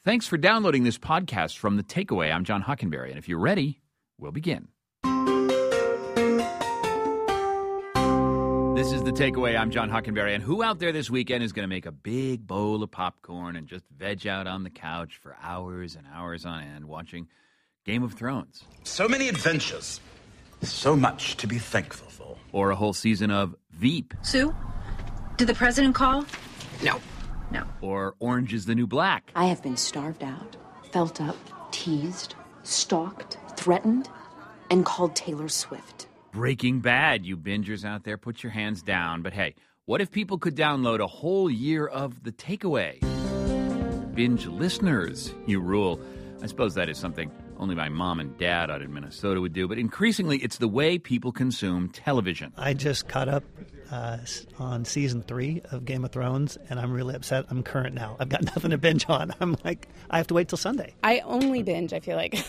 Thanks for downloading this podcast from The Takeaway. I'm John Hockenberry, and if you're ready, we'll begin. This is The Takeaway. I'm John Hockenberry, and who out there this weekend is going to make a big bowl of popcorn and just veg out on the couch for hours and hours on end watching Game of Thrones? So many adventures. So much to be thankful for. Or a whole season of Veep. Sue, did the president call? No. No. Or Orange is the New Black. I have been starved out, felt up, teased, stalked, threatened, and called Taylor Swift. Breaking Bad, you bingers out there, put your hands down. But hey, what if people could download a whole year of The Takeaway? Binge listeners, you rule. I suppose that is something only my mom and dad out in Minnesota would do, but increasingly it's the way people consume television. I just caught up on season 3 of Game of Thrones, and I'm really upset. I'm current now. I've got nothing to binge on. I'm like, I have to wait till Sunday. I only binge, I feel like.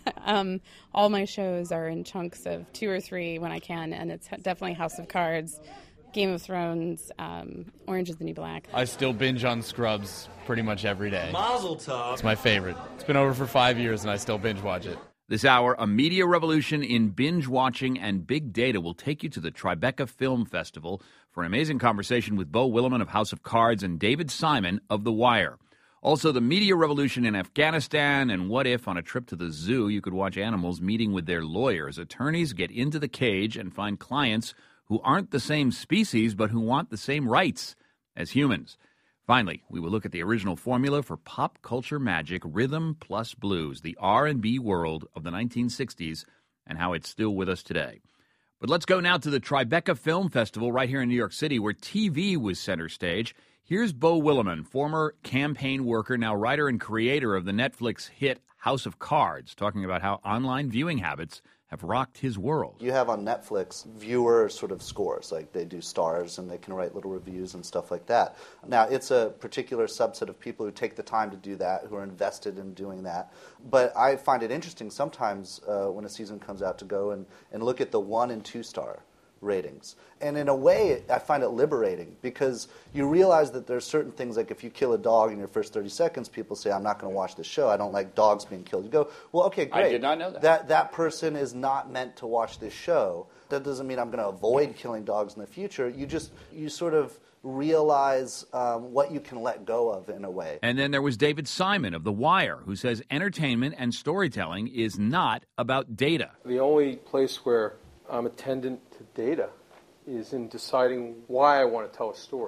All my shows are in chunks of 2 or 3 when I can, and it's definitely House of Cards, Game of Thrones, Orange is the New Black. I still binge on Scrubs pretty much every day. Mazel tov. It's my favorite. It's been over for 5 years, and I still binge watch it. This hour, a media revolution in binge watching and big data will take you to the Tribeca Film Festival for an amazing conversation with Beau Willimon of House of Cards and David Simon of The Wire. Also, the media revolution in Afghanistan, and what if on a trip to the zoo you could watch animals meeting with their lawyers. Attorneys get into the cage and find clients who aren't the same species but who want the same rights as humans. Finally, we will look at the original formula for pop culture magic, rhythm plus blues, the R&B world of the 1960s, and how it's still with us today. But let's go now to the Tribeca Film Festival right here in New York City, where TV was center stage. Here's Beau Willimon, former campaign worker, now writer and creator of the Netflix hit House of Cards, talking about how online viewing habits have rocked his world. You have on Netflix viewer sort of scores, like they do stars and they can write little reviews and stuff like that. Now, it's a particular subset of people who take the time to do that, who are invested in doing that. But I find it interesting sometimes when a season comes out to go and look at the 1 and 2 star ratings. And in a way, I find it liberating because you realize that there's certain things, like if you kill a dog in your first 30 seconds, people say, I'm not going to watch the show. I don't like dogs being killed. You go, well, okay, great. I did not know that. That person is not meant to watch this show. That doesn't mean I'm going to avoid killing dogs in the future. You sort of realize what you can let go of in a way. And then there was David Simon of The Wire, who says entertainment and storytelling is not about data. The only place where I'm attendant to data is in deciding why I want to tell a story.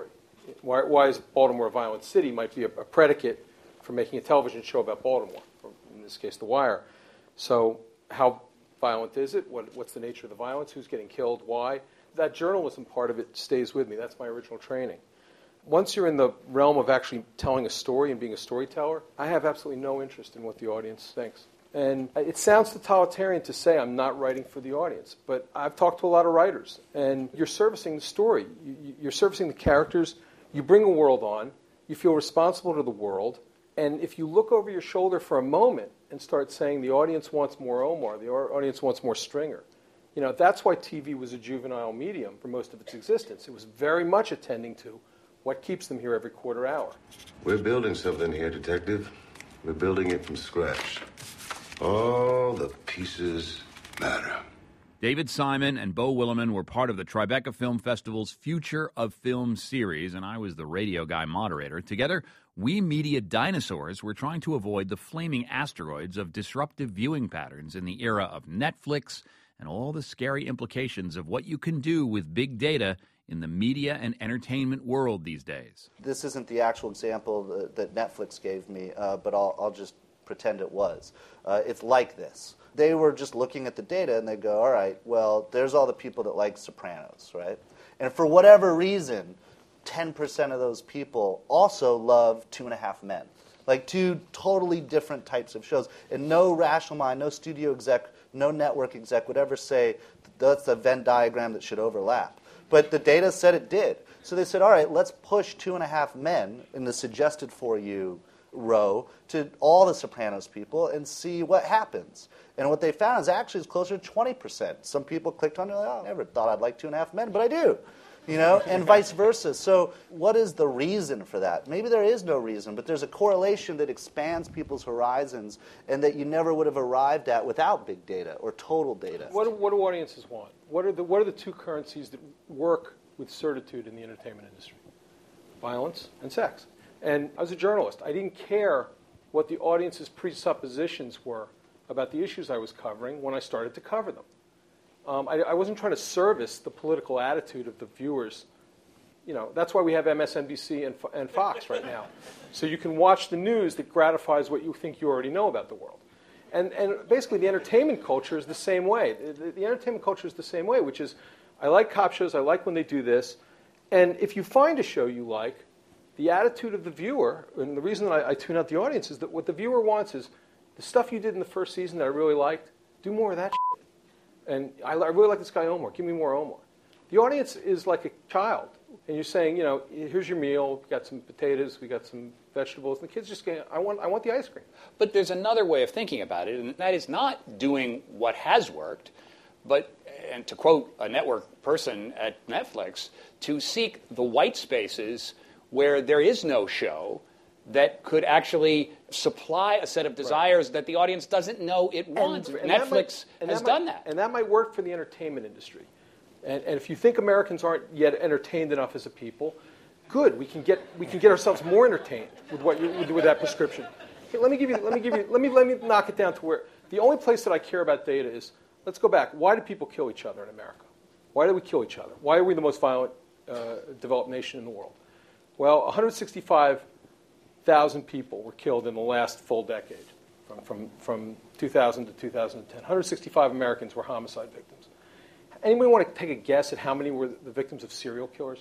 Why is Baltimore a violent city might be a predicate for making a television show about Baltimore, or in this case, The Wire. So how violent is it? What's the nature of the violence? Who's getting killed? Why? That journalism part of it stays with me. That's my original training. Once you're in the realm of actually telling a story and being a storyteller, I have absolutely no interest in what the audience thinks. And it sounds totalitarian to say I'm not writing for the audience, but I've talked to a lot of writers, and you're servicing the story. You're servicing the characters. You bring a world on. You feel responsible to the world. And if you look over your shoulder for a moment and start saying the audience wants more Omar, the audience wants more Stringer, that's why TV was a juvenile medium for most of its existence. It was very much attending to what keeps them here every quarter hour. We're building something here, Detective. We're building it from scratch. All the pieces matter. David Simon and Beau Willimon were part of the Tribeca Film Festival's Future of Film series, and I was the radio guy moderator. Together, we media dinosaurs were trying to avoid the flaming asteroids of disruptive viewing patterns in the era of Netflix and all the scary implications of what you can do with big data in the media and entertainment world these days. This isn't the actual example that Netflix gave me, but I'll just pretend it was. It's like this. They were just looking at the data and they go, all right, well, there's all the people that like Sopranos, right? And for whatever reason, 10% of those people also love 2.5 Men. Like 2 totally different types of shows. And no rational mind, no studio exec, no network exec would ever say that's a Venn diagram that should overlap. But the data said it did. So they said, all right, let's push 2.5 Men in the suggested for you row to all the Sopranos people and see what happens. And what they found is actually it's closer to 20%. Some people clicked on it, like, oh, I never thought I'd like 2.5 Men, but I do. and vice versa. So what is the reason for that? Maybe there is no reason, but there's a correlation that expands people's horizons and that you never would have arrived at without big data or total data. What do audiences want? What are the two currencies that work with certitude in the entertainment industry? Violence and sex. And as a journalist, I didn't care what the audience's presuppositions were about the issues I was covering when I started to cover them. I wasn't trying to service the political attitude of the viewers. That's why we have MSNBC and Fox right now. So you can watch the news that gratifies what you think you already know about the world. And basically the entertainment culture is the same way. The entertainment culture is the same way, which is I like cop shows, I like when they do this. And if you find a show you like, the attitude of the viewer, and the reason that I tune out the audience is that what the viewer wants is the stuff you did in the first season that I really liked, do more of that shit. And I really like this guy Omar. Give me more Omar. The audience is like a child. And you're saying, here's your meal. We got some potatoes. We got some vegetables. And the kid's just going, I want the ice cream. But there's another way of thinking about it, and that is not doing what has worked, but, and to quote a network person at Netflix, to seek the white spaces where there is no show that could actually supply a set of desires that the audience doesn't know it wants. And Netflix has done that. And that might work for the entertainment industry. And if you think Americans aren't yet entertained enough as a people, good. We can get ourselves more entertained with that prescription. Okay, let me knock it down to where the only place that I care about data is. Let's go back. Why do people kill each other in America? Why do we kill each other? Why are we the most violent developed nation in the world? Well, 165,000 people were killed in the last full decade, from 2000 to 2010. 165 Americans were homicide victims. Anybody want to take a guess at how many were the victims of serial killers?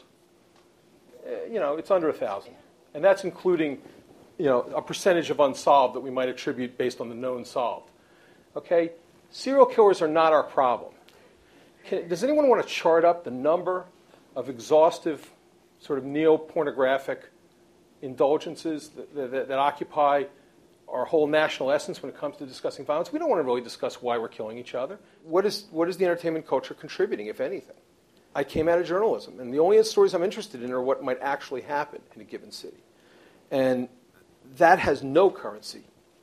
It's under 1,000. And that's including, a percentage of unsolved that we might attribute based on the known solved. Okay? Serial killers are not our problem. Does anyone want to chart up the number of exhaustive sort of neo-pornographic indulgences that occupy our whole national essence when it comes to discussing violence? We don't want to really discuss why we're killing each other. What is the entertainment culture contributing, if anything? I came out of journalism, and the only stories I'm interested in are what might actually happen in a given city. And that has no currency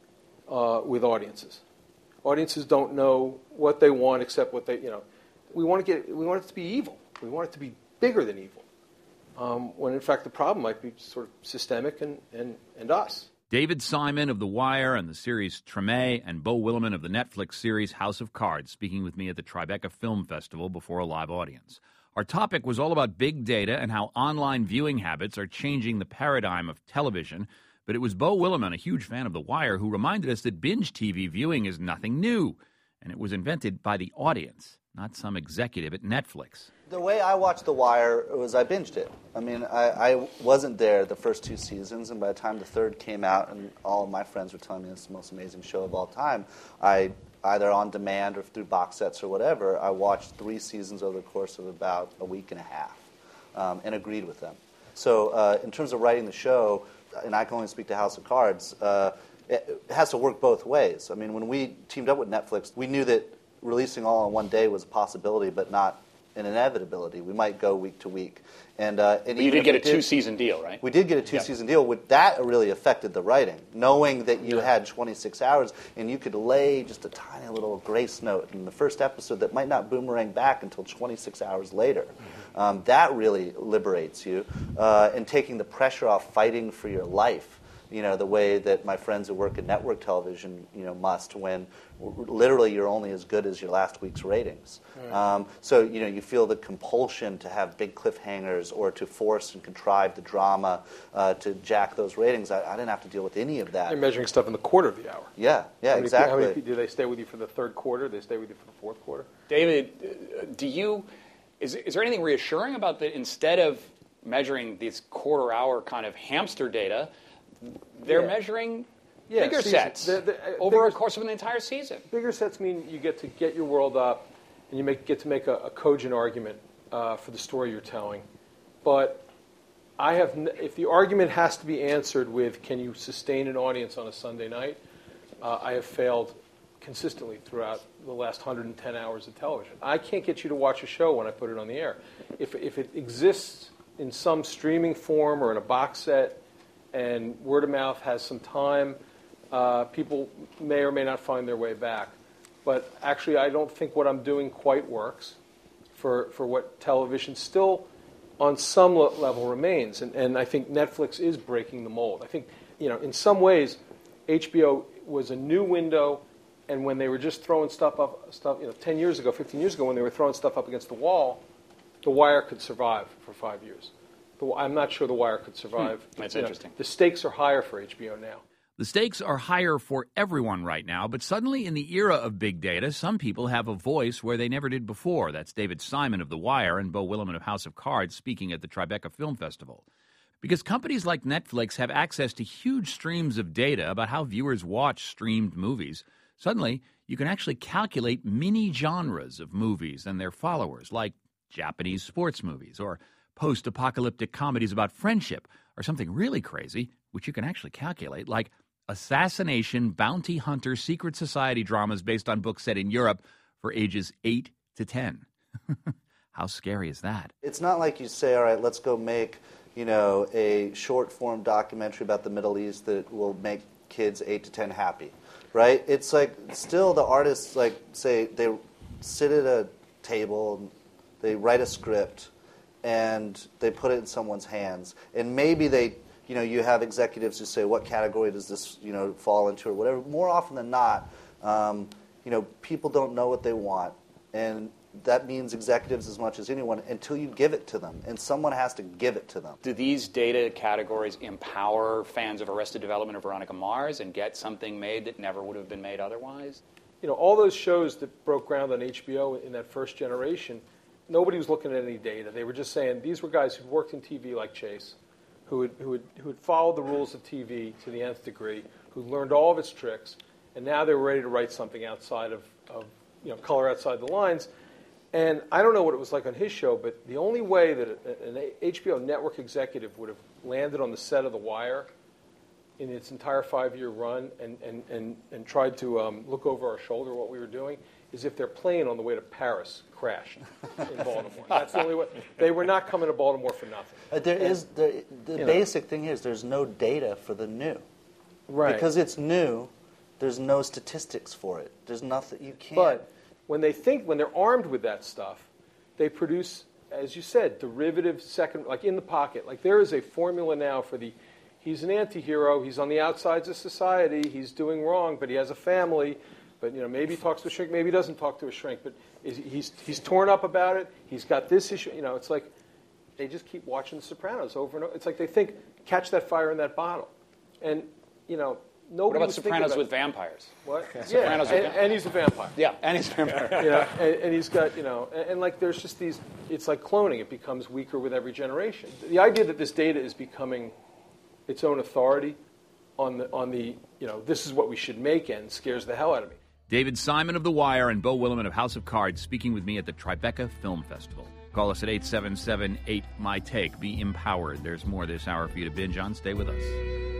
with audiences. Audiences don't know what they want except what they, we want it to be evil. We want it to be bigger than evil. When in fact the problem might be sort of systemic and us. David Simon of The Wire and the series Treme, and Beau Willimon of the Netflix series House of Cards, speaking with me at the Tribeca Film Festival before a live audience. Our topic was all about big data and how online viewing habits are changing the paradigm of television. But it was Beau Willimon, a huge fan of The Wire, who reminded us that binge TV viewing is nothing new, and it was invented by the audience, not some executive at Netflix. The way I watched The Wire was I binged it. I mean, I wasn't there the first 2 seasons, and by the time the third came out and all of my friends were telling me it's the most amazing show of all time, I, either on demand or through box sets or whatever, I watched 3 seasons over the course of about a week and a half and agreed with them. So in terms of writing the show, and I can only speak to House of Cards, it has to work both ways. I mean, when we teamed up with Netflix, we knew that releasing all in one day was a possibility, but not an inevitability. We might go week to week. And you did get a 2-season deal, right? We did get a 2-season deal. That really affected the writing, knowing that you had 26 hours and you could lay just a tiny little grace note in the first episode that might not boomerang back until 26 hours later. That really liberates you, and taking the pressure off fighting for your life. The way that my friends who work in network television, must, when literally you're only as good as your last week's ratings. Right. So, you feel the compulsion to have big cliffhangers or to force and contrive the drama to jack those ratings. I didn't have to deal with any of that. You're measuring stuff in the quarter of the hour. Yeah, exactly. How many do they stay with you for the third quarter? Do they stay with you for the fourth quarter? David, is there anything reassuring about that? Instead of measuring these quarter-hour kind of hamster data, they're measuring bigger sets over a course of an entire season. Bigger sets mean you get to get your world up, and you get to make a cogent argument for the story you're telling. But if the argument has to be answered with, can you sustain an audience on a Sunday night, I have failed consistently throughout the last 110 hours of television. I can't get you to watch a show when I put it on the air. If it exists in some streaming form or in a box set and word of mouth has some time, people may or may not find their way back. But actually, I don't think what I'm doing quite works for what television still on some level remains. And I think Netflix is breaking the mold. I think, in some ways, HBO was a new window, and when they were just throwing stuff 10 years ago, 15 years ago, when they were throwing stuff up against the wall, The Wire could survive for 5 years. I'm not sure The Wire could survive. That's interesting. The stakes are higher for HBO now. The stakes are higher for everyone right now, but suddenly in the era of big data, some people have a voice where they never did before. That's David Simon of The Wire and Beau Willimon of House of Cards speaking at the Tribeca Film Festival. Because companies like Netflix have access to huge streams of data about how viewers watch streamed movies, suddenly you can actually calculate mini-genres of movies and their followers, like Japanese sports movies or post-apocalyptic comedies about friendship, or something really crazy, which you can actually calculate, like assassination, bounty hunter, secret society dramas based on books set in Europe for ages 8 to 10. How scary is that? It's not like you say, all right, let's go make, a short-form documentary about the Middle East that will make kids 8 to 10 happy, right? It's like still the artists, say they sit at a table, they write a script, and they put it in someone's hands. And maybe they, you have executives who say, what category does this, fall into or whatever. More often than not, people don't know what they want. And that means executives as much as anyone until you give it to them. And someone has to give it to them. Do these data categories empower fans of Arrested Development or Veronica Mars and get something made that never would have been made otherwise? All those shows that broke ground on HBO in that first generation, nobody was looking at any data. They were just saying these were guys who'd worked in TV like Chase, who had followed the rules of TV to the nth degree, who learned all of its tricks, and now they were ready to write something outside of color outside the lines. And I don't know what it was like on his show, but the only way that an HBO network executive would have landed on the set of The Wire in its entire 5-year run and tried to look over our shoulder at what we were doing is if their plane on the way to Paris crashed in Baltimore. That's the only way. They were not coming to Baltimore for nothing. The basic thing is there's no data for the new. Right. Because it's new, there's no statistics for it. There's nothing, you can't. But when they're armed with that stuff, they produce, as you said, derivative second, like in the pocket. Like there is a formula now for he's an anti-hero, he's on the outsides of society, he's doing wrong, but he has a family. But maybe he talks to a shrink, maybe he doesn't talk to a shrink. But he's torn up about it. He's got this issue. It's like they just keep watching The Sopranos over and over. It's like they think, catch that fire in that bottle, and nobody. What about Sopranos with vampires? What? Sopranos with and he's a vampire. Yeah, and he's a vampire. And he's got and like there's just these. It's like cloning. It becomes weaker with every generation. The idea that this data is becoming its own authority on the this is what we should make end scares the hell out of me. David Simon of The Wire and Beau Willimon of House of Cards speaking with me at the Tribeca Film Festival. Call us at 877-8-MY-TAKE. Be empowered. There's more this hour for you to binge on. Stay with us.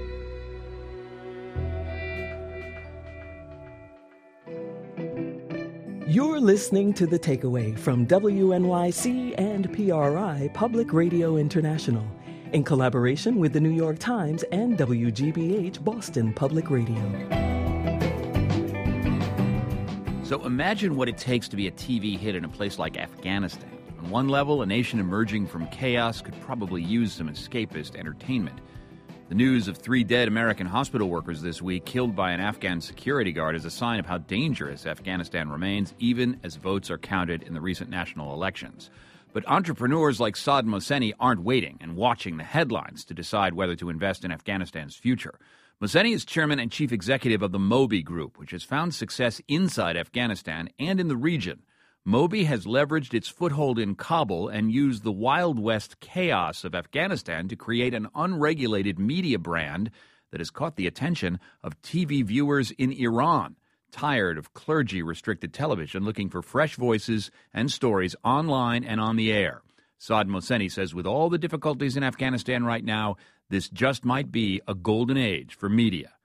You're listening to The Takeaway from WNYC and PRI Public Radio International in collaboration with The New York Times and WGBH Boston Public Radio. So imagine what it takes to be a TV hit in a place like Afghanistan. On one level, a nation emerging from chaos could probably use some escapist entertainment. The news of 3 dead American hospital workers this week killed by an Afghan security guard is a sign of how dangerous Afghanistan remains, even as votes are counted in the recent national elections. But entrepreneurs like Saad Mohseni aren't waiting and watching the headlines to decide whether to invest in Afghanistan's future. Mohseni is chairman and chief executive of the Moby Group, which has found success inside Afghanistan and in the region. Moby has leveraged its foothold in Kabul and used the Wild West chaos of Afghanistan to create an unregulated media brand that has caught the attention of TV viewers in Iran, tired of clergy-restricted television, looking for fresh voices and stories online and on the air. Saad Mohseni says with all the difficulties in Afghanistan right now, this just might be a golden age for media.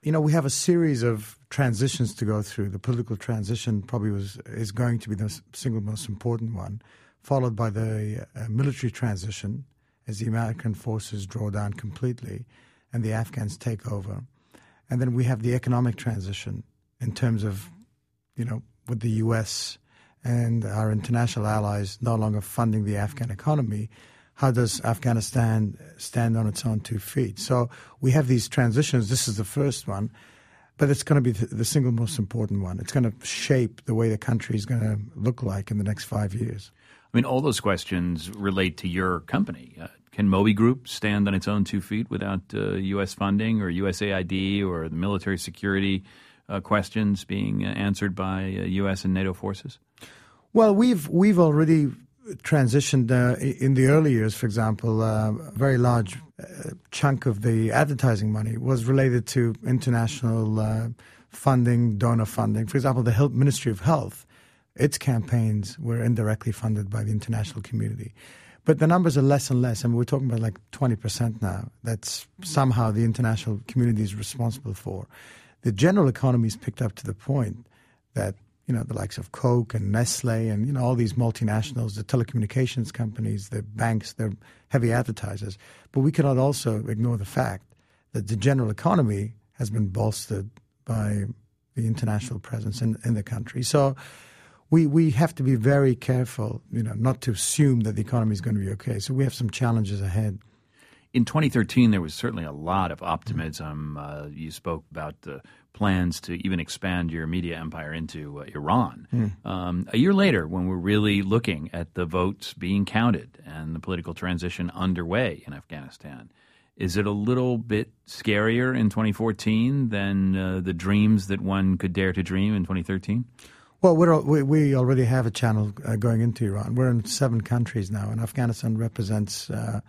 We have a series of transitions to go through. The political transition probably is going to be the single most important one, followed by the military transition as the American forces draw down completely and the Afghans take over. And then we have the economic transition in terms of, with the U.S. and our international allies no longer funding the Afghan economy. How does Afghanistan stand on its own 2 feet? So we have these transitions. This is the first one, but it's going to be the single most important one. It's going to shape the way the country is going to look like in the next 5 years. I mean, all those questions relate to your company. Can Moby Group stand on its own 2 feet without U.S. funding or USAID or the military security questions being answered by U.S. and NATO forces? Well, we've already transitioned in the early years. For example, a very large chunk of the advertising money was related to international funding, donor funding. For example, the Ministry of Health, its campaigns were indirectly funded by the international community. But the numbers are less and less. I mean, we're talking about like 20% now. That's somehow the international community is responsible for. The general economy has picked up to the point that, the likes of Coke and Nestle and, all these multinationals, the telecommunications companies, the banks, they're heavy advertisers. But we cannot also ignore the fact that the general economy has been bolstered by the international presence in the country. So we have to be very careful, not to assume that the economy is going to be okay. So we have some challenges ahead. In 2013, there was certainly a lot of optimism. You spoke about the plans to even expand your media empire into Iran. A year later, when we're really looking at the votes being counted and the political transition underway in Afghanistan, is it a little bit scarier in 2014 than the dreams that one could dare to dream in 2013? Well, we already have a channel going into Iran. We're in 7 countries now, and Afghanistan represents a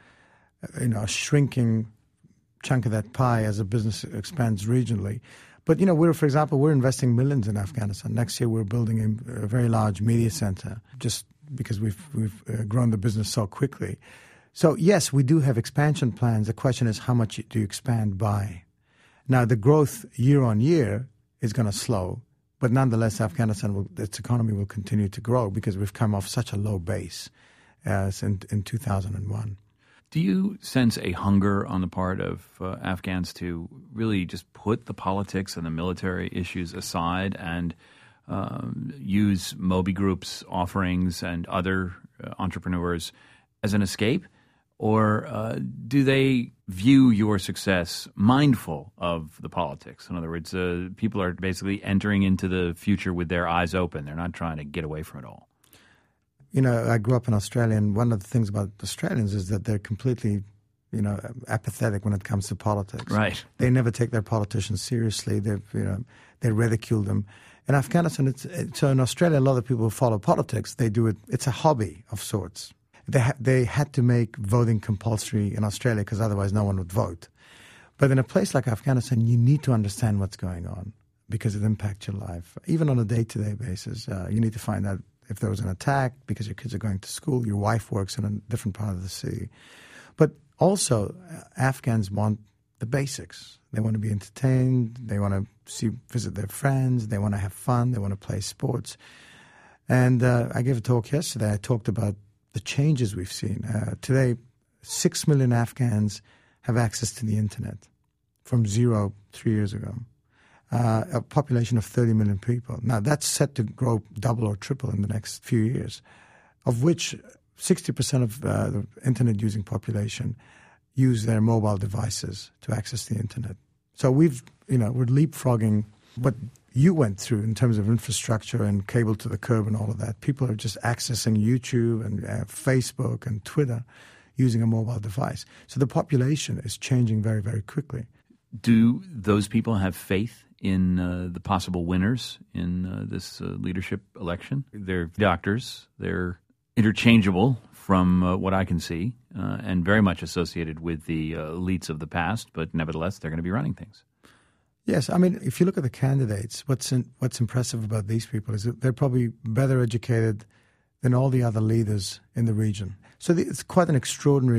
shrinking chunk of that pie as the business expands regionally. But, for example, we're investing millions in Afghanistan. Next year, we're building a very large media center just because we've grown the business so quickly. So, yes, we do have expansion plans. The question is, how much do you expand by? Now, the growth year on year is going to slow. But nonetheless, its economy will continue to grow because we've come off such a low base as in 2001. Do you sense a hunger on the part of Afghans to really just put the politics and the military issues aside and use Moby Group's offerings and other entrepreneurs as an escape? Or do they view your success mindful of the politics? In other words, people are basically entering into the future with their eyes open. They're not trying to get away from it all. I grew up in Australia, and one of the things about Australians is that they're completely, apathetic when it comes to politics. Right. They never take their politicians seriously. They ridicule them. In Afghanistan, so in Australia, a lot of people who follow politics, they do it. It's a hobby of sorts. They had to make voting compulsory in Australia because otherwise no one would vote. But in a place like Afghanistan, you need to understand what's going on because it impacts your life. Even on a day-to-day basis, you need to find out if there was an attack because your kids are going to school, your wife works in a different part of the city. But also, Afghans want the basics. They want to be entertained. They want to visit their friends. They want to have fun. They want to play sports. And I gave a talk yesterday. I talked about the changes we've seen. Today, 6 million Afghans have access to the internet from 0 3 years ago. A population of 30 million people. Now, that's set to grow double or triple in the next few years, of which 60% of the internet-using population use their mobile devices to access the internet. So we're leapfrogging what you went through in terms of infrastructure and cable to the curb and all of that. People are just accessing YouTube and Facebook and Twitter using a mobile device. So the population is changing very, very quickly. Do those people have faith in the possible winners in this leadership election? They're doctors. They're interchangeable from what I can see and very much associated with the elites of the past, but nevertheless, they're going to be running things. Yes, I mean, if you look at the candidates, what's impressive about these people is that they're probably better educated than all the other leaders in the region. So it's quite an extraordinary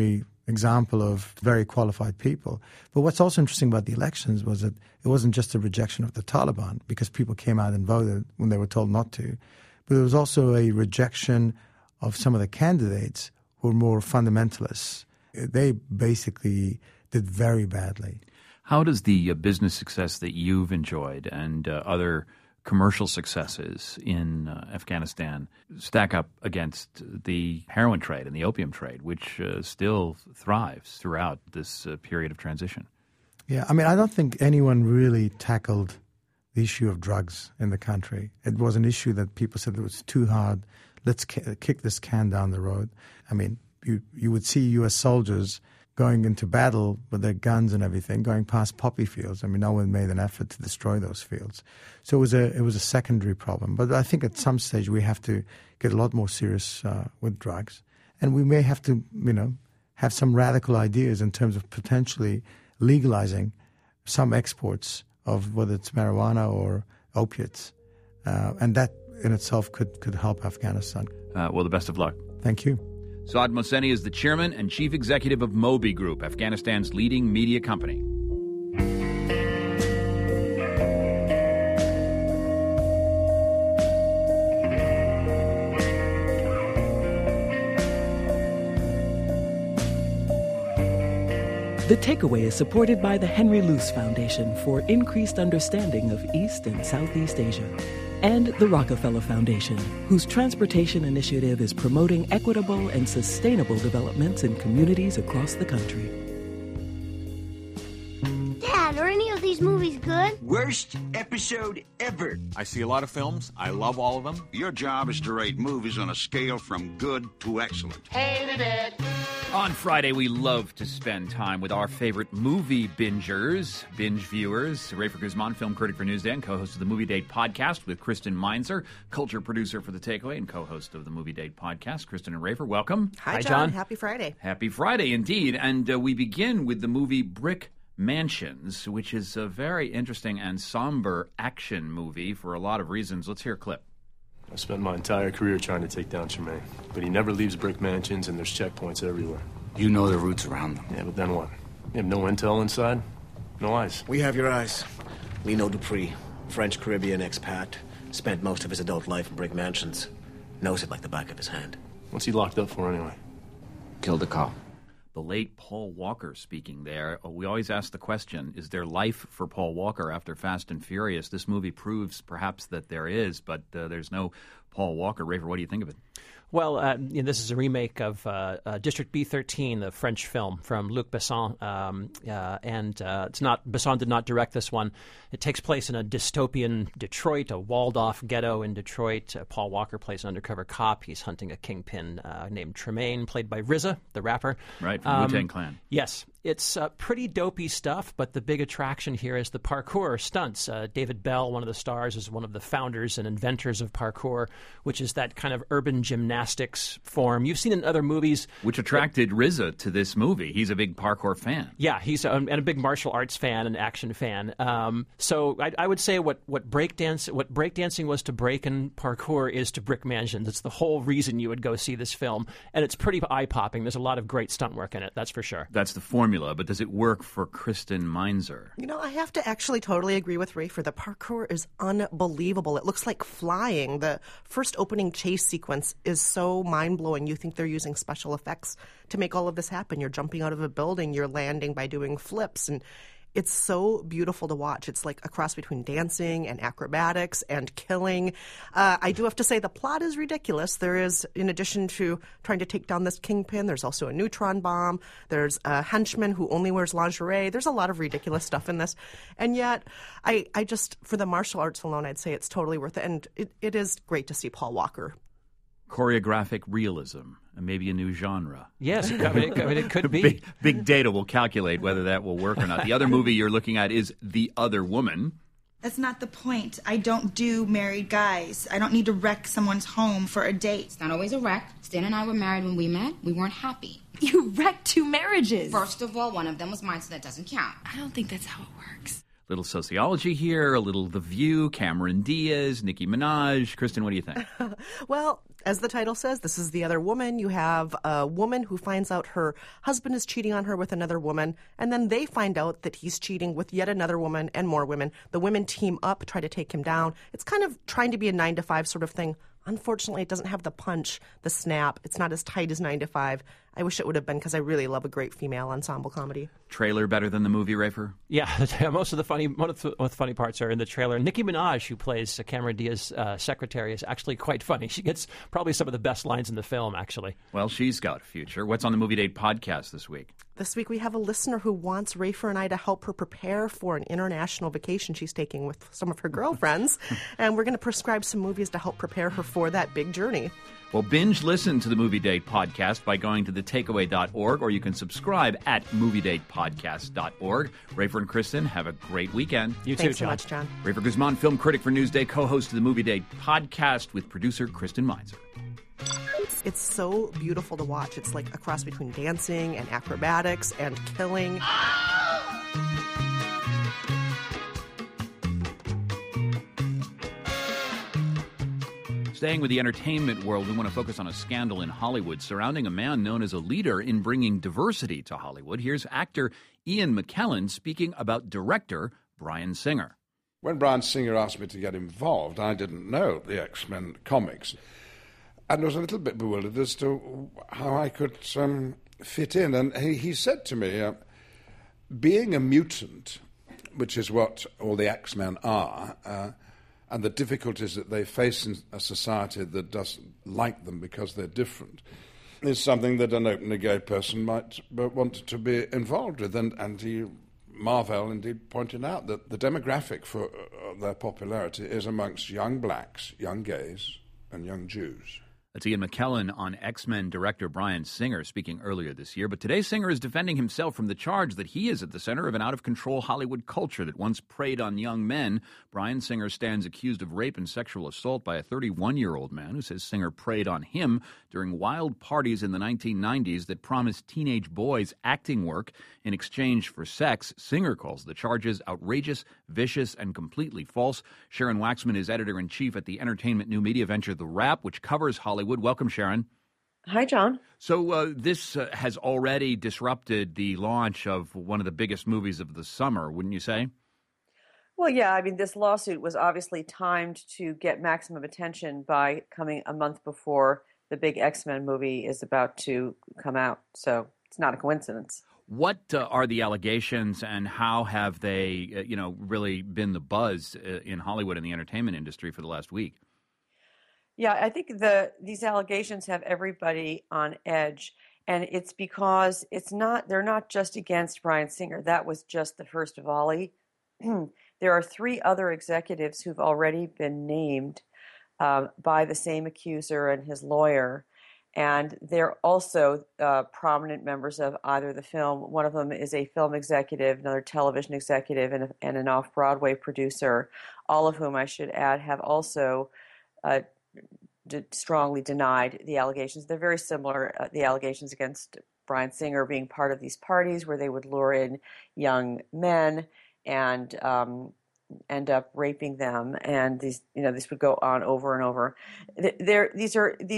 example of very qualified people. But what's also interesting about the elections was that it wasn't just a rejection of the Taliban, because people came out and voted when they were told not to, but there was also a rejection of some of the candidates who were more fundamentalists. They basically did very badly. How does the business success that you've enjoyed and other commercial successes in Afghanistan stack up against the heroin trade and the opium trade, which still thrives throughout this period of transition? Yeah, I mean, I don't think anyone really tackled the issue of drugs in the country. It was an issue that people said it was too hard. Let's kick this can down the road. I mean, you would see U.S. soldiers going into battle with their guns and everything, going past poppy fields. I mean, no one made an effort to destroy those fields. So it was a secondary problem. But I think at some stage we have to get a lot more serious with drugs. And we may have to, have some radical ideas in terms of potentially legalizing some exports of whether it's marijuana or opiates. And that in itself could help Afghanistan. Well, the best of luck. Thank you. Saad Mohseni is the chairman and chief executive of Moby Group, Afghanistan's leading media company. The Takeaway is supported by the Henry Luce Foundation for increased understanding of East and Southeast Asia, and the Rockefeller Foundation, whose transportation initiative is promoting equitable and sustainable developments in communities across the country. Dad, are any of these movies good? Worst episode ever. I see a lot of films. I love all of them. Your job is to rate movies on a scale from good to excellent. Hated it. On Friday, we love to spend time with our favorite movie binge viewers. Rafer Guzman, film critic for Newsday and co-host of the Movie Date podcast with Kristen Meinzer, culture producer for The Takeaway and co-host of the Movie Date podcast. Kristen and Rafer, welcome. Hi, John. Happy Friday. Happy Friday, indeed. And we begin with the movie Brick Mansions, which is a very interesting and somber action movie for a lot of reasons. Let's hear a clip. I spent my entire career trying to take down Tremaine, but he never leaves Brick Mansions, and there's checkpoints everywhere. You know the routes around them. Yeah, but then what? You have no intel inside? No eyes. We have your eyes. Lino Dupree, French-Caribbean expat, spent most of his adult life in Brick Mansions. Knows it like the back of his hand. What's he locked up for anyway? Killed a cop. The late Paul Walker speaking there. We always ask the question, is there life for Paul Walker after Fast and Furious? This movie proves perhaps that there is, but there's no Paul Walker. Rafer, what do you think of it? Well, this is a remake of District B13, the French film from Luc Besson, and it's not Besson did not direct this one. It takes place in a dystopian Detroit, a walled-off ghetto in Detroit. Paul Walker plays an undercover cop. He's hunting a kingpin named Tremaine, played by RZA, the rapper. Right, from Wu-Tang Clan. Yes. It's pretty dopey stuff, but the big attraction here is the parkour stunts. David Bell, one of the stars, is one of the founders and inventors of parkour, which is that kind of urban gymnastics form. You've seen in other movies. Which attracted RZA to this movie. He's a big parkour fan. Yeah, he's and a big martial arts fan and action fan. So I would say what breakdancing was to break and parkour is to Brick Mansions. It's the whole reason you would go see this film, and it's pretty eye-popping. There's a lot of great stunt work in it, that's for sure. That's the formula. But does it work for Kristen Meinzer? I have to actually totally agree with Rafer. The parkour is unbelievable. It looks like flying. The first opening chase sequence is so mind-blowing. You think they're using special effects to make all of this happen. You're jumping out of a building, you're landing by doing flips, and it's so beautiful to watch. It's like a cross between dancing and acrobatics and killing. I do have to say the plot is ridiculous. There is, in addition to trying to take down this kingpin, there's also a neutron bomb. There's a henchman who only wears lingerie. There's a lot of ridiculous stuff in this. And yet, I just, for the martial arts alone, I'd say it's totally worth it. And it is great to see Paul Walker. Choreographic realism, maybe a new genre. Yes, it could be. Big data will calculate whether that will work or not. The other movie you're looking at is The Other Woman. That's not the point. I don't do married guys. I don't need to wreck someone's home for a date. It's not always a wreck. Stan and I were married when we met. We weren't happy. You wrecked 2 marriages. First of all, one of them was mine, so that doesn't count. I don't think that's how it works. Little sociology here, a little The View, Cameron Diaz, Nicki Minaj. Kristen, what do you think? Well, as the title says, this is The Other Woman. You have a woman who finds out her husband is cheating on her with another woman, and then they find out that he's cheating with yet another woman and more women. The women team up, try to take him down. It's kind of trying to be a 9 to 5 sort of thing. Unfortunately, it doesn't have the punch, the snap. It's not as tight as 9 to 5. I wish it would have been, because I really love a great female ensemble comedy. Trailer better than the movie, Rafer? Yeah, most of the funny parts are in the trailer. Nicki Minaj, who plays Cameron Diaz's secretary, is actually quite funny. She gets probably some of the best lines in the film, actually. Well, she's got a future. What's on the Movie Date podcast this week? This week we have a listener who wants Rafer and I to help her prepare for an international vacation she's taking with some of her girlfriends. And we're going to prescribe some movies to help prepare her for that big journey. Well, binge listen to the Movie Date podcast by going to thetakeaway.org, or you can subscribe at moviedatepodcast.org. Rafer and Kristen, have a great weekend. You too, Thanks so much, John. Rafer Guzman, film critic for Newsday, co-host of the Movie Date podcast with producer Kristen Meinzer. It's so beautiful to watch. It's like a cross between dancing and acrobatics and killing. Staying with the entertainment world, we want to focus on a scandal in Hollywood surrounding a man known as a leader in bringing diversity to Hollywood. Here's actor Ian McKellen speaking about director Bryan Singer. When Bryan Singer asked me to get involved, I didn't know the X-Men comics, and was a little bit bewildered as to how I could fit in. And he said to me, being a mutant, which is what all the X-Men are, and the difficulties that they face in a society that doesn't like them because they're different, is something that an openly gay person might want to be involved with. And he, Marvell indeed, pointed out that the demographic for their popularity is amongst young blacks, young gays, and young Jews. That's Ian McKellen on X-Men director Bryan Singer speaking earlier this year. But today, Singer is defending himself from the charge that he is at the center of an out-of-control Hollywood culture that once preyed on young men. Bryan Singer stands accused of rape and sexual assault by a 31-year-old man who says Singer preyed on him during wild parties in the 1990s that promised teenage boys acting work in exchange for sex. Singer calls the charges outrageous, vicious, and completely false. Sharon Waxman is editor-in-chief at the entertainment new media venture The Wrap, which covers Hollywood. Welcome, Sharon. Hi, John. So this has already disrupted the launch of one of the biggest movies of the summer, wouldn't you say? Well, yeah, I mean, this lawsuit was obviously timed to get maximum attention by coming a month before the big X-Men movie is about to come out. So it's not a coincidence. What are the allegations, and how have they, really been the buzz in Hollywood and the entertainment industry for the last week? Yeah, I think these allegations have everybody on edge, and it's because they're not just against Bryan Singer. That was just the first volley. There are 3 other executives who've already been named by the same accuser and his lawyer, and they're also prominent members of either the film. One of them is a film executive, another television executive, and an off-Broadway producer, all of whom, I should add, have also strongly denied the allegations. They're very similar, the allegations against Bryan Singer being part of these parties where they would lure in young men and end up raping them, and this would go on over and over. It's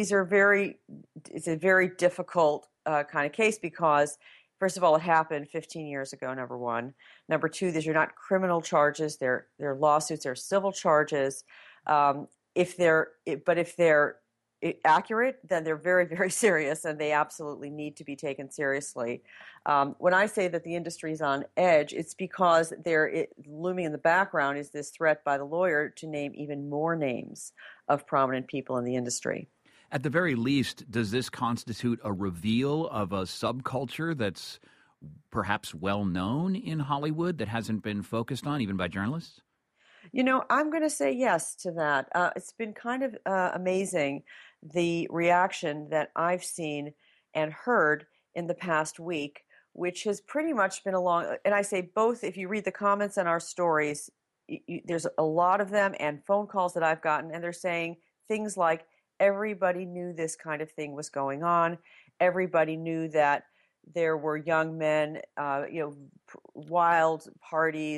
a very difficult kind of case because, first of all, it happened 15 years ago, number one. Number two, these are not criminal charges; they're lawsuits, they're civil charges. If they're accurate, then they're very, very serious, and they absolutely need to be taken seriously. When I say that the industry is on edge, it's because looming in the background is this threat by the lawyer to name even more names of prominent people in the industry. At the very least, does this constitute a reveal of a subculture that's perhaps well known in Hollywood that hasn't been focused on even by journalists? I'm going to say yes to that. It's been kind of amazing, the reaction that I've seen and heard in the past week, which has pretty much been along, and I say both, if you read the comments on our stories, there's a lot of them, and phone calls that I've gotten, and they're saying things like, everybody knew this kind of thing was going on. Everybody knew that there were young men, wild parties,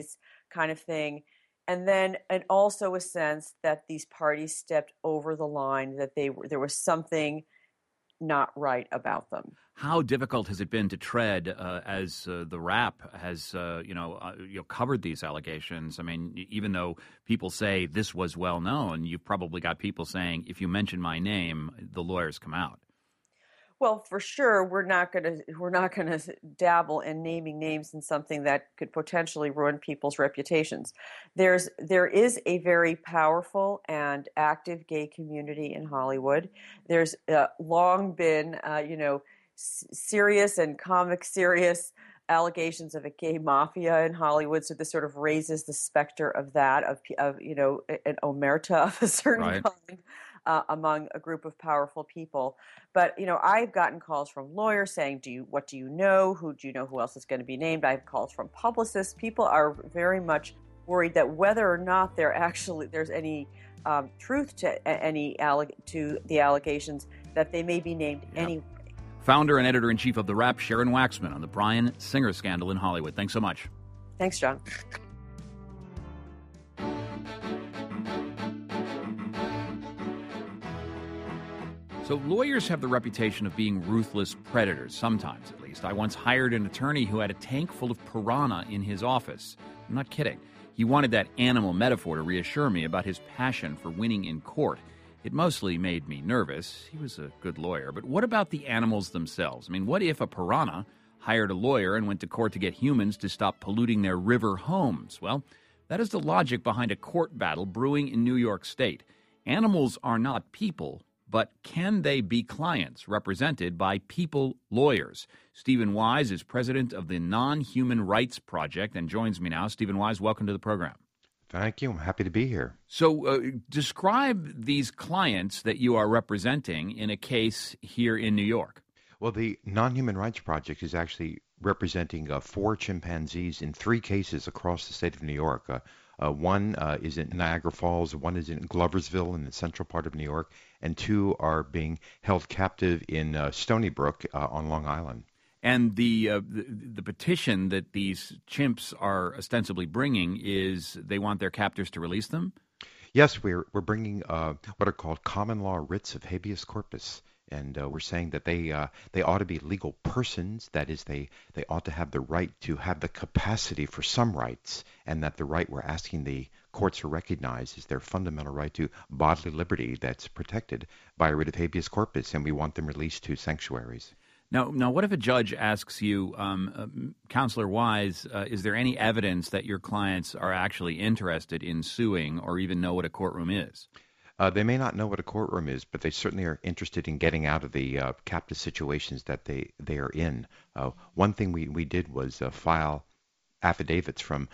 kind of thing. And then, and also a sense that these parties stepped over the line, that there was something not right about them. How difficult has it been to tread as the Wrap has covered these allegations? I mean, even though people say this was well known, you've probably got people saying, if you mention my name, the lawyers come out. Well, for sure, we're not going to dabble in naming names in something that could potentially ruin people's reputations. There is a very powerful and active gay community in Hollywood. There's long been, serious and comic serious allegations of a gay mafia in Hollywood. So this sort of raises the specter of that, of an omerta of a certain kind. Among a group of powerful people. But, I've gotten calls from lawyers saying, what do you know? Who else is going to be named? I have calls from publicists. People are very much worried that whether or not there's any truth to to the allegations, that they may be named anyway. Founder and editor-in-chief of The Wrap, Sharon Waxman, on the Bryan Singer scandal in Hollywood. Thanks so much. Thanks, John. So lawyers have the reputation of being ruthless predators, sometimes at least. I once hired an attorney who had a tank full of piranha in his office. I'm not kidding. He wanted that animal metaphor to reassure me about his passion for winning in court. It mostly made me nervous. He was a good lawyer. But what about the animals themselves? I mean, what if a piranha hired a lawyer and went to court to get humans to stop polluting their river homes? Well, that is the logic behind a court battle brewing in New York State. Animals are not people, but can they be clients represented by people lawyers? Stephen Wise is president of the Non-Human Rights Project and joins me now. Stephen Wise, welcome to the program. Thank you. I'm happy to be here. So describe these clients that you are representing in a case here in New York. Well, the Non-Human Rights Project is actually representing 4 chimpanzees in 3 cases across the state of New York. One is in Niagara Falls, one is in Gloversville in the central part of New York, and 2 are being held captive in Stony Brook on Long Island. And the petition that these chimps are ostensibly bringing is they want their captors to release them? Yes, we're bringing what are called common law writs of habeas corpus. And we're saying that they ought to be legal persons. That is, they ought to have the right to have the capacity for some rights, and that the right we're asking the courts to recognize is their fundamental right to bodily liberty that's protected by a writ of habeas corpus, and we want them released to sanctuaries. Now, what if a judge asks you, Counselor Wise, is there any evidence that your clients are actually interested in suing or even know what a courtroom is? They may not know what a courtroom is, but they certainly are interested in getting out of the captive situations that they are in. One thing we did was file affidavits from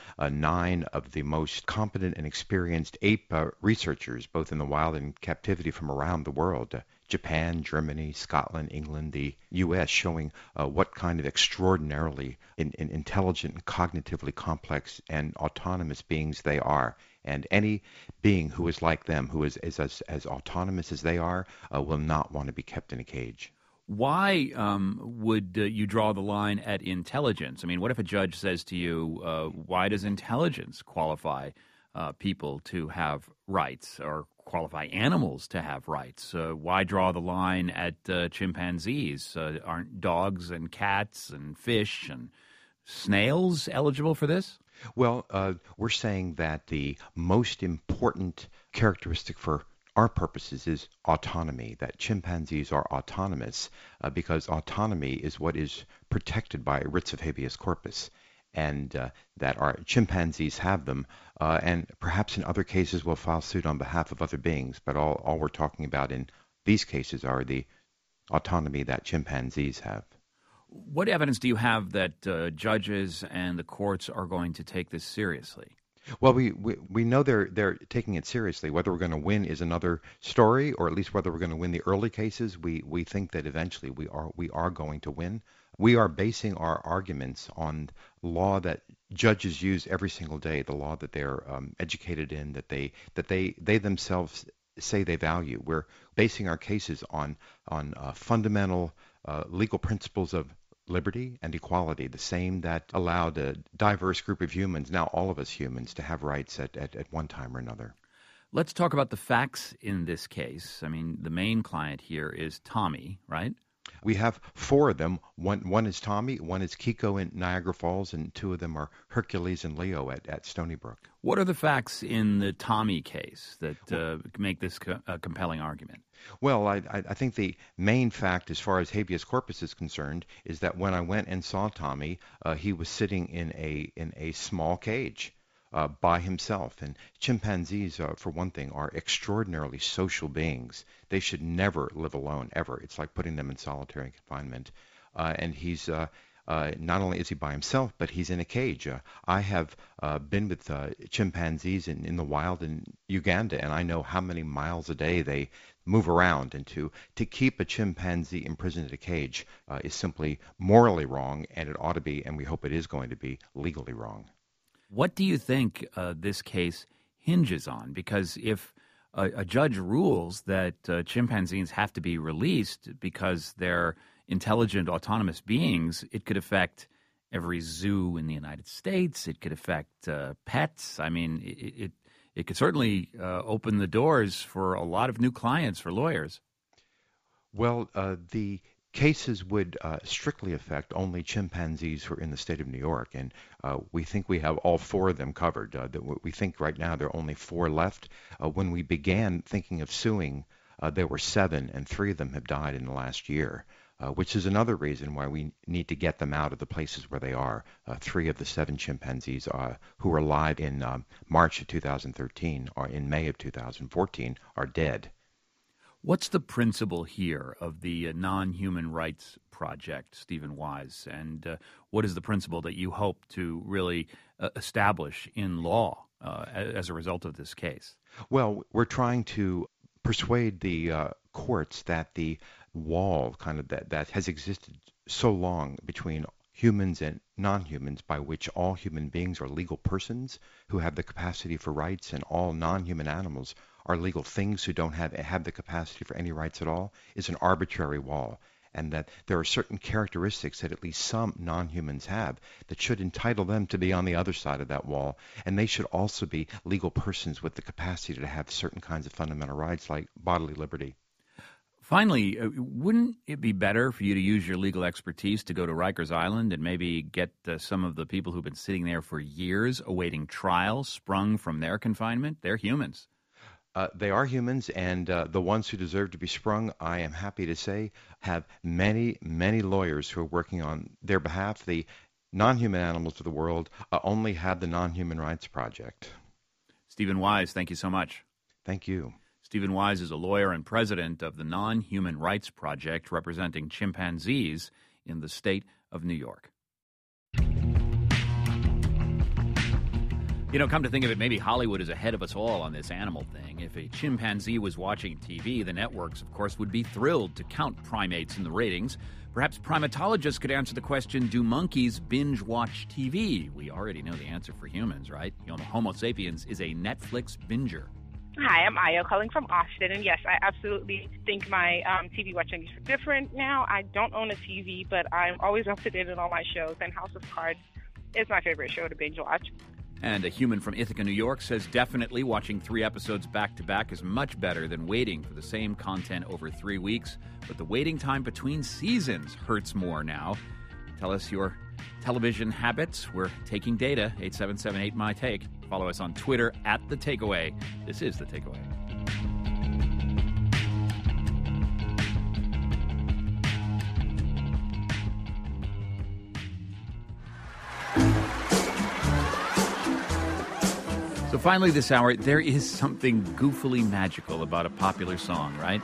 9 of the most competent and experienced ape researchers, both in the wild and captivity from around the world, Japan, Germany, Scotland, England, the U.S., showing what kind of extraordinarily intelligent and cognitively complex and autonomous beings they are. And any being who is like them, who is as autonomous as they are, will not want to be kept in a cage. Why would you draw the line at intelligence? I mean, what if a judge says to you, why does intelligence qualify people to have rights or qualify animals to have rights? Why draw the line at chimpanzees? Aren't dogs and cats and fish and snails eligible for this? Well, we're saying that the most important characteristic for our purposes is autonomy, that chimpanzees are autonomous because autonomy is what is protected by writs of habeas corpus, and that our chimpanzees have them, and perhaps in other cases we'll file suit on behalf of other beings, but all we're talking about in these cases are the autonomy that chimpanzees have. What evidence do you have that judges and the courts are going to take this seriously? Well, we know they're taking it seriously. Whether we're going to win is another story, or at least whether we're going to win the early cases. We think that eventually we are going to win. We are basing our arguments on law that judges use every single day, the law that they're educated in, that they themselves say they value. We're basing our cases on fundamental legal principles of liberty and equality, the same that allowed a diverse group of humans, now all of us humans, to have rights at one time or another. Let's talk about the facts in this case. I mean, the main client here is Tommy, right? We have 4 of them. One is Tommy, one is Kiko in Niagara Falls, and 2 of them are Hercules and Leo at Stony Brook. What are the facts in the Tommy case that make this a compelling argument? Well, I think the main fact as far as habeas corpus is concerned is that when I went and saw Tommy, he was sitting in a small cage. By himself. And chimpanzees, for one thing, are extraordinarily social beings. They should never live alone, ever. It's like putting them in solitary confinement. And he's not only is he by himself, but he's in a cage. I have been with chimpanzees in the wild in Uganda, and I know how many miles a day they move around. And to keep a chimpanzee imprisoned in a cage is simply morally wrong, and it ought to be, and we hope it is going to be, legally wrong. What do you think this case hinges on? Because if a judge rules that chimpanzees have to be released because they're intelligent, autonomous beings, it could affect every zoo in the United States. It could affect pets. I mean, it could certainly open the doors for a lot of new clients for lawyers. Well, the cases would strictly affect only chimpanzees who are in the state of New York, and we think we have all 4 of them covered. We think right now there are only 4 left. When we began thinking of suing, there were 7, and 3 of them have died in the last year, which is another reason why we need to get them out of the places where they are. 3 of the 7 chimpanzees who were alive in March of 2013 or in May of 2014 are dead. What's the principle here of the Non-Human Rights Project, Stephen Wise, and what is the principle that you hope to really establish in law as a result of this case? Well, we're trying to persuade the courts that the wall kind of that has existed so long between humans and non-humans, by which all human beings are legal persons who have the capacity for rights, and all non-human animals are legal things who don't have the capacity for any rights at all, is an arbitrary wall, and that there are certain characteristics that at least some non-humans have that should entitle them to be on the other side of that wall, and they should also be legal persons with the capacity to have certain kinds of fundamental rights like bodily liberty. Finally, wouldn't it be better for you to use your legal expertise to go to Rikers Island and maybe get some of the people who've been sitting there for years awaiting trial sprung from their confinement? They're humans. They are humans, and the ones who deserve to be sprung, I am happy to say, have many, many lawyers who are working on their behalf. The non-human animals of the world only have the Non-Human Rights Project. Stephen Wise, thank you so much. Thank you. Stephen Wise is a lawyer and president of the Non-Human Rights Project, representing chimpanzees in the state of New York. You know, come to think of it, maybe Hollywood is ahead of us all on this animal thing. If a chimpanzee was watching TV, the networks, of course, would be thrilled to count primates in the ratings. Perhaps primatologists could answer the question, do monkeys binge-watch TV? We already know the answer for humans, right? You know, Homo sapiens is a Netflix binger. Hi, I'm Ayo calling from Austin, and yes, I absolutely think my TV watching is different now. I don't own a TV, but I'm always up to date on all my shows, and House of Cards is my favorite show to binge watch. And a human from Ithaca, New York says definitely watching 3 episodes back-to-back is much better than waiting for the same content over 3 weeks. But the waiting time between seasons hurts more now. Tell us your television habits. We're taking data, 877-8-MY-TAKE. Follow us on Twitter @The Takeaway. This is The Takeaway. So finally this hour, there is something goofily magical about a popular song, right?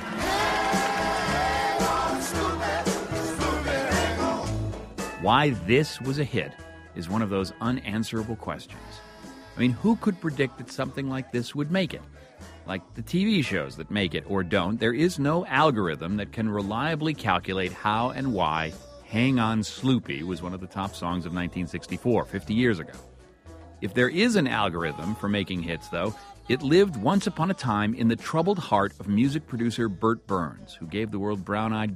Why this was a hit is one of those unanswerable questions. I mean, who could predict that something like this would make it? Like the TV shows that make it or don't, there is no algorithm that can reliably calculate how and why Hang On Sloopy was one of the top songs of 1964, 50 years ago. If there is an algorithm for making hits, though, it lived once upon a time in the troubled heart of music producer Bert Burns, who gave the world Brown Eyed Girl.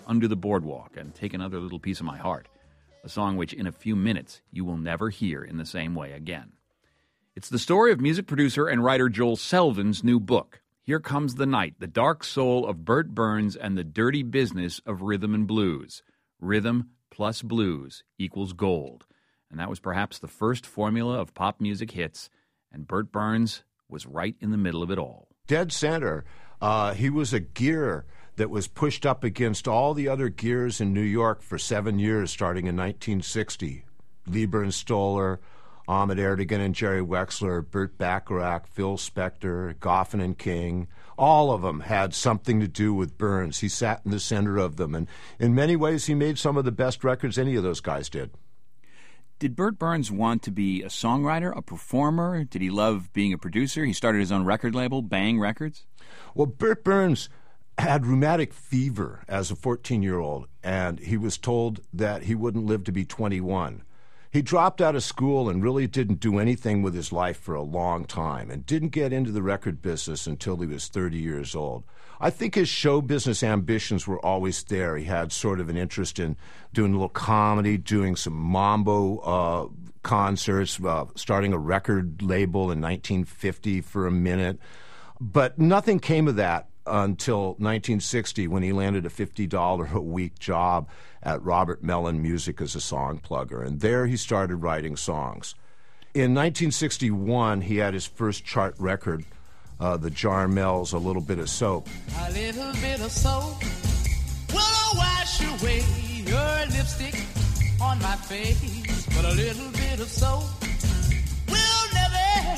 Under the Boardwalk and Take Another Little Piece of My Heart, a song which in a few minutes you will never hear in the same way again. It's the story of music producer and writer Joel Selvin's new book, Here Comes the Night, The Dark Soul of Burt Burns and the Dirty Business of Rhythm and Blues. Rhythm plus blues equals gold. And that was perhaps the first formula of pop music hits, and Burt Burns was right in the middle of it all. Dead center. He was a gear that was pushed up against all the other gears in New York for 7 years, starting in 1960. Leiber and Stoller, Ahmet Ertegun and Jerry Wexler, Burt Bacharach, Phil Spector, Goffin and King, all of them had something to do with Burns. He sat in the center of them, and in many ways he made some of the best records any of those guys did. Did Burt Burns want to be a songwriter, a performer? Did he love being a producer? He started his own record label, Bang Records? Well, Burt Burns had rheumatic fever as a 14-year-old, and he was told that he wouldn't live to be 21. He dropped out of school and really didn't do anything with his life for a long time and didn't get into the record business until he was 30 years old. I think his show business ambitions were always there. He had sort of an interest in doing a little comedy, doing some mambo concerts, starting a record label in 1950 for a minute. But nothing came of that until 1960 when he landed a $50 a week job at Robert Mellon Music as a song plugger, and there he started writing songs. In 1961, he had his first chart record, the Jarmels' A Little Bit of Soap. A little bit of soap will wash away your lipstick on my face, but a little bit of soap will never,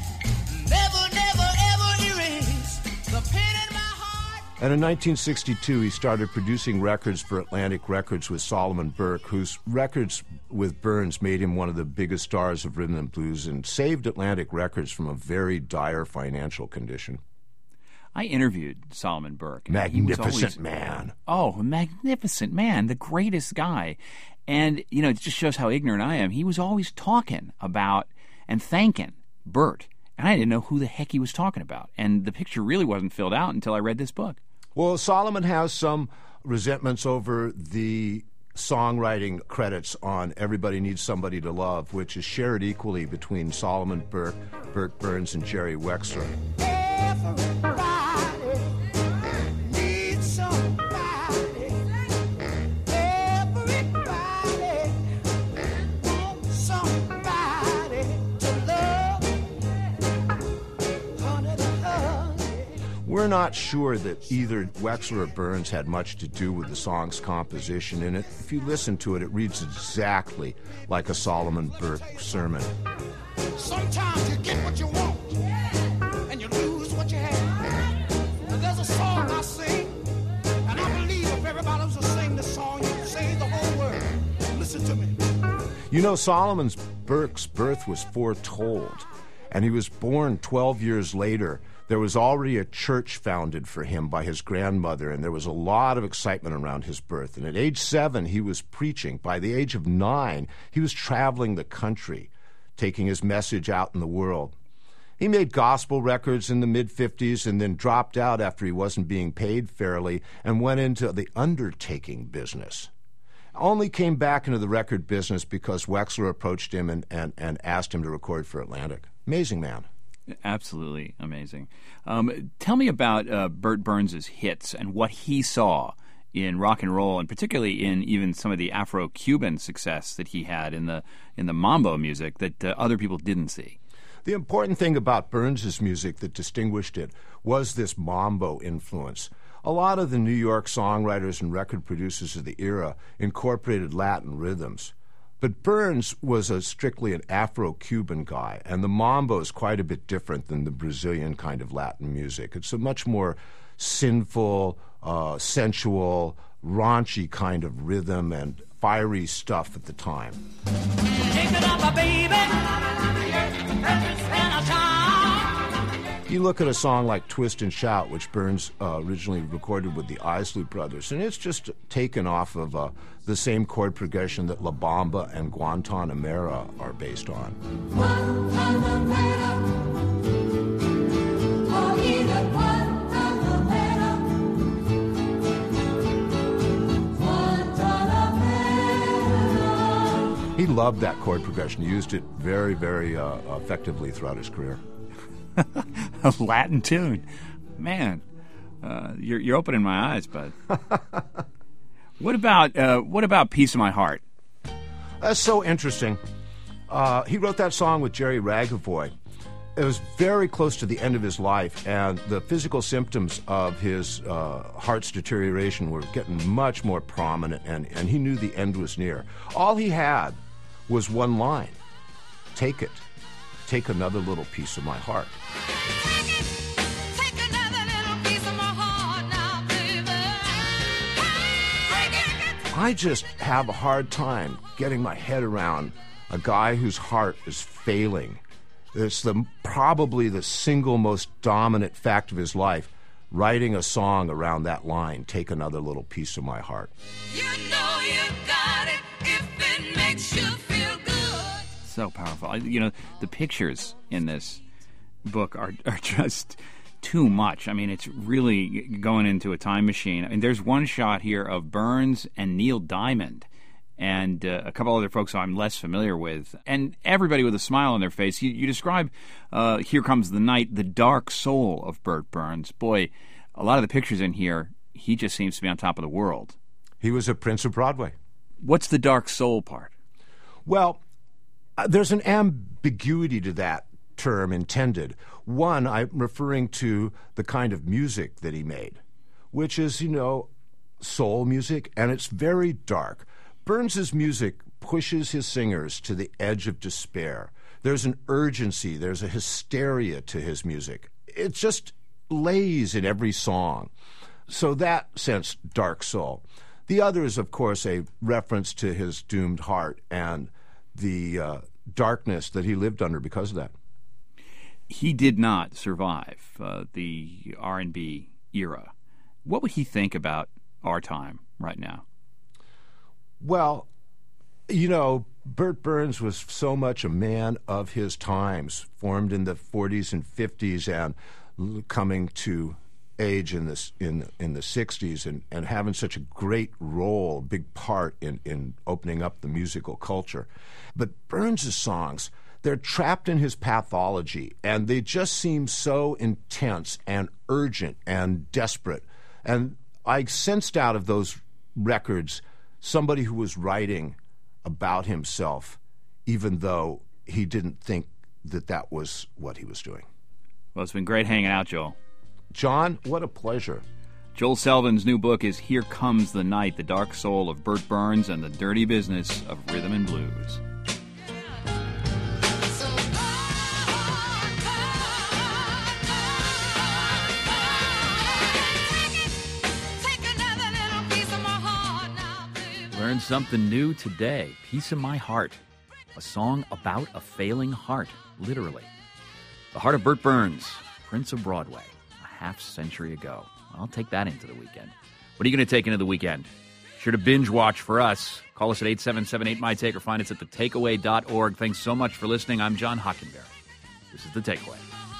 ever erase the pain in my heart. And in 1962, he started producing records for Atlantic Records with Solomon Burke, whose records with Burns made him one of the biggest stars of rhythm and blues and saved Atlantic Records from a very dire financial condition. I interviewed Solomon Burke. Magnificent man. Oh, a magnificent man, the greatest guy. And, you know, it just shows how ignorant I am. He was always talking about and thanking Burt. And I didn't know who the heck he was talking about. And the picture really wasn't filled out until I read this book. Well, Solomon has some resentments over the songwriting credits on Everybody Needs Somebody to Love, which is shared equally between Solomon Burke, Burt Burns, and Jerry Wexler. Everybody needs somebody. Everybody wants somebody to love. We're not sure that either Wexler or Burns had much to do with the song's composition, and if you listen to it, it reads exactly like a Solomon Burke sermon. Sometimes you get what you want, and you lose what you have. And there's a song I sing, and I believe if everybody was to sing this song, you'd sing the whole world. Listen to me. You know, Solomon Burke's birth was foretold, and he was born 12 years later. There was already a church founded for him by his grandmother, and there was a lot of excitement around his birth. And at age 7, he was preaching. By the age of 9, he was traveling the country, taking his message out in the world. He made gospel records in the mid-50s and then dropped out after he wasn't being paid fairly and went into the undertaking business. Only came back into the record business because Wexler approached him and asked him to record for Atlantic. Amazing man. Absolutely amazing. Tell me about Burt Burns' hits and what he saw in rock and roll, and particularly in even some of the Afro-Cuban success that he had in the mambo music that other people didn't see. The important thing about Burns' music that distinguished it was this mambo influence. A lot of the New York songwriters and record producers of the era incorporated Latin rhythms. But Burns was strictly an Afro-Cuban guy, and the mambo is quite a bit different than the Brazilian kind of Latin music. It's a much more sinful, sensual, raunchy kind of rhythm and fiery stuff at the time. Take it up, baby. You look at a song like Twist and Shout, which Burns originally recorded with the Isley Brothers, and it's just taken off of the same chord progression that La Bamba and Guantanamera are based on. loved that chord progression. He used it very, very effectively throughout his career. A Latin tune. Man, you're opening my eyes, bud. What about Piece of My Heart? That's so interesting. He wrote that song with Jerry Ragovoy. It was very close to the end of his life, and the physical symptoms of his heart's deterioration were getting much more prominent, and he knew the end was near. All he had was one line: take it. Take another little piece of my heart. I just have a hard time getting my head around a guy whose heart is failing. It's probably the single most dominant fact of his life, writing a song around that line, take another little piece of my heart. You know you got it if it makes you feel good. So powerful. The pictures in this book are just too much. I mean, it's really going into a time machine. I mean, there's one shot here of Burns and Neil Diamond and a couple other folks I'm less familiar with, and everybody with a smile on their face. You describe Here Comes the Night, the dark soul of Burt Burns. Boy, a lot of the pictures in here, he just seems to be on top of the world. He was a prince of Broadway. What's the dark soul part? Well, there's an ambiguity to that term intended. One, I'm referring to the kind of music that he made, which is, soul music, and it's very dark. Burns's music pushes his singers to the edge of despair. There's an urgency, there's a hysteria to his music. It just lays in every song. So that sense, dark soul. The other is, of course, a reference to his doomed heart and the darkness that he lived under because of that. He did not survive the R&B era. What would he think about our time right now? Well, Burt Burns was so much a man of his times, formed in the 40s and 50s and coming to age in the 60s and having such a great role, big part in opening up the musical culture. But Burns' songs, they're trapped in his pathology, and they just seem so intense and urgent and desperate. And I sensed out of those records somebody who was writing about himself, even though he didn't think that was what he was doing. Well, it's been great hanging out, Joel. John, what a pleasure. Joel Selvin's new book is Here Comes the Night, the dark soul of Burt Burns and the dirty business of rhythm and blues. Learn something new today. Piece of My Heart, a song about a failing heart, literally. The heart of Burt Burns, Prince of Broadway, a half-century ago. I'll take that into the weekend. What are you going to take into the weekend? Sure to binge watch for us. Call us at 877-8MY-TAKE or find us at thetakeaway.org. Thanks so much for listening. I'm John Hockenberry. This is The Takeaway.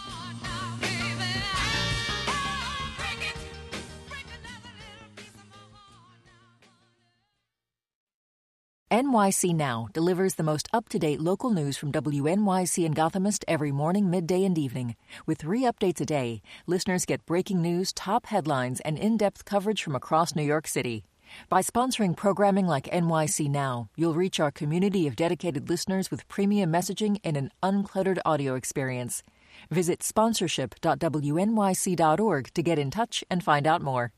NYC Now delivers the most up-to-date local news from WNYC and Gothamist every morning, midday, and evening. With 3 updates a day, listeners get breaking news, top headlines, and in-depth coverage from across New York City. By sponsoring programming like NYC Now, you'll reach our community of dedicated listeners with premium messaging and an uncluttered audio experience. Visit sponsorship.wnyc.org to get in touch and find out more.